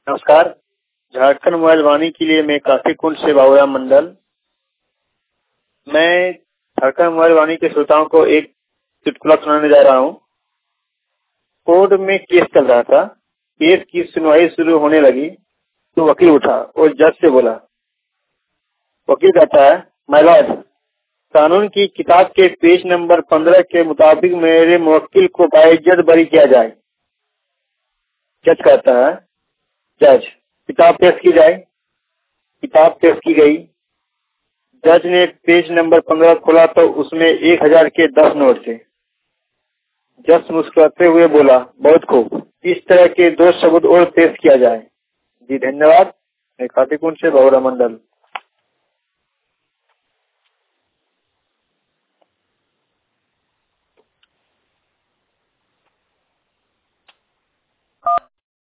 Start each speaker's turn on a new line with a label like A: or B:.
A: नमस्कार। झारखंड मोबाइल वाणी के लिए मैं काफी कुंड से बाबूराम मंडल। मैं झारखंड मोबाइल वाणी के श्रोताओं को एक चुटकुला सुनाने जा रहा हूँ। कोर्ट में केस चल रहा था। केस की सुनवाई शुरू होने लगी तो वकील उठा और जज से बोला। वकील कहता है, माय लॉर्ड, कानून की किताब के पेज नंबर 15 के मुताबिक मेरे मुवक्किल को बाइज्जत बरी किया जाए। जज कहता है, जज किताब पेश की जाए। किताब पेश की गई। जज ने पेज नंबर 15 खोला तो उसमें 1000 के 10 नोट थे। जज मुस्कुराते हुए बोला, बहुत खूब, इस तरह के 2 सबूत और पेश किया जाए। जी धन्यवाद। मैं खातीकुंड से बाबूराम मंडल।